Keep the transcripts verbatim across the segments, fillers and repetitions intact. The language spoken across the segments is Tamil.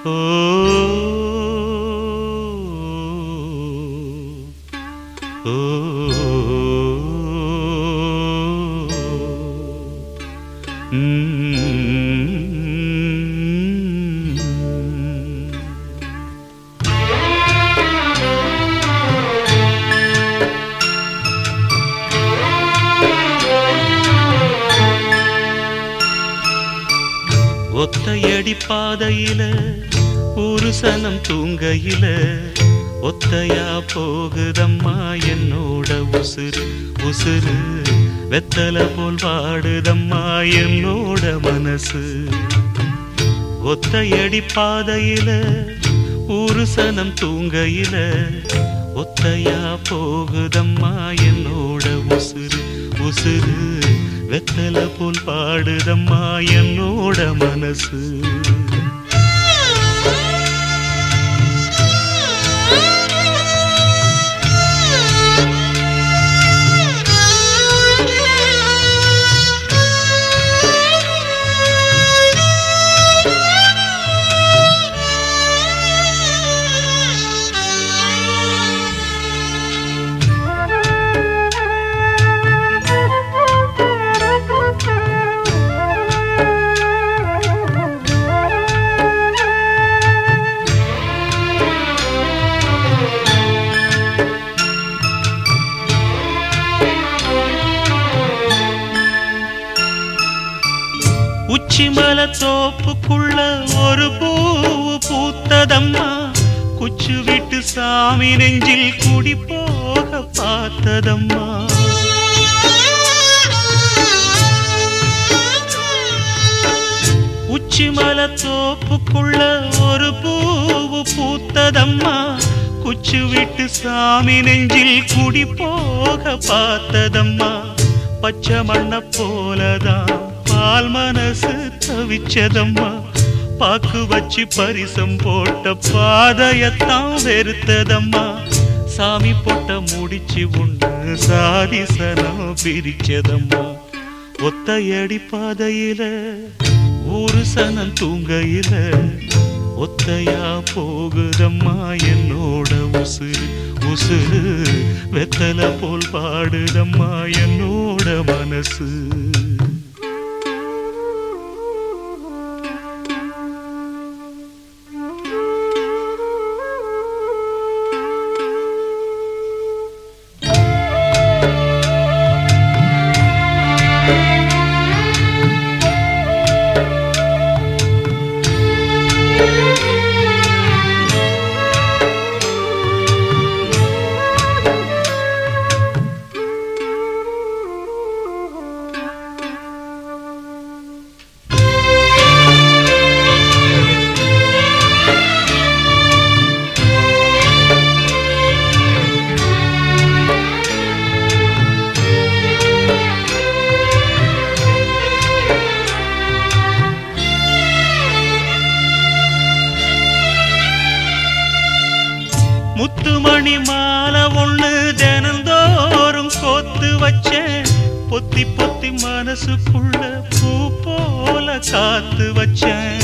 ஓ ஓ ஒத்தையடி பாதையில ஒரு சனம் தூங்கையில ஒத்தையா போகுதம்மா என்னோட உசுறு உசுறு வெத்தல போல் வாடுதம்மா என்னோட மனசு. ஒத்தையடி பாதையில ஒரு சனம் தூங்கையில ஒத்தையா போகுதம்மா என்னோட உசுறு உசுறு வெத்தல போல் பாடுதம்மா என்னோட மனசு. உச்சிமல தோப்புக்குள்ள ஒரு பூவு பூத்ததம்மா குச்சு விட்டு சாமி நெஞ்சில் குடி போக பார்த்ததம்மா. உச்சிமல தோப்புக்குள்ள ஒரு பூவு பூத்ததம்மா குச்சு விட்டு சாமி நெஞ்சில் குடி போக பார்த்ததம்மா. பச்சை மண்ண போலதான் பால் மனசு தவிச்சதம்மா பாக்கு வச்சு பரிசம் போட்ட பாதையத்தான் வெறுத்ததம்மா. சாமி போட்ட முடிச்சு உண்டு சாதி சனம் பிரிச்சதம்மா. ஒத்தையடி பாதையில ஒரு சனம் தூங்கையில ஒத்தையா போகுதம்மா என்னோட உசுறு உசுறு வெத்தல போல் பாடுதம்மா என்னோட மனசு. முத்துமணி மாலை ஒண்ணு தினந்தோறும் கோத்து வச்சேன் பொத்தி பொத்தி மனசுக்குள்ள பூ போல காத்து வச்சேன்.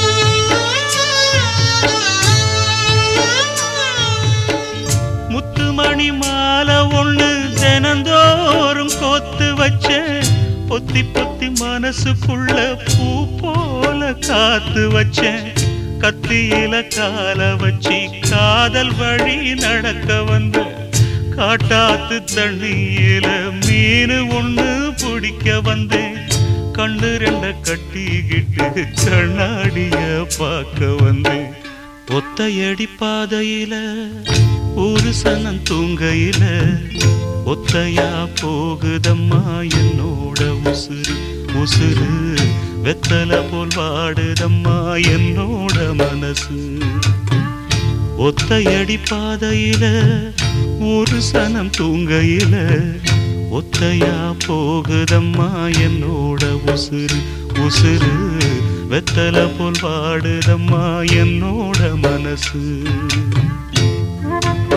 முத்துமணி மாலை ஒண்ணு தினந்தோறும் கோத்து வச்சேன் பொத்தி பொத்தி மனசுக்குள்ள பூ போல காத்து வச்சேன். கத்தியில கால வச்சி காதல் வழி நடக்க வந்து காட்டாத்து தண்ணியில மீன் ஒண்ணு பிடிக்க வந்தேன். கண்ணு ரெண்ட கட்டிக்கிட்டு கண்ணாடிய பார்க்க வந்தேன். ஒத்தையடி பாதையில ஒரு சனம் தூங்கையில ஒத்தையா போகுதம்மா என்னோட உசுறு உசுறு வெத்தல போல் வாடுதம்மா என்னோட மனசு. ஒத்தையடி பாதையில ஒரு சனம் தூங்கையில ஒத்தையா போகுதம்மா என்னோட உசுறு உசுறு வெத்தல போல் வாடுதம்மா என்னோட மனசு.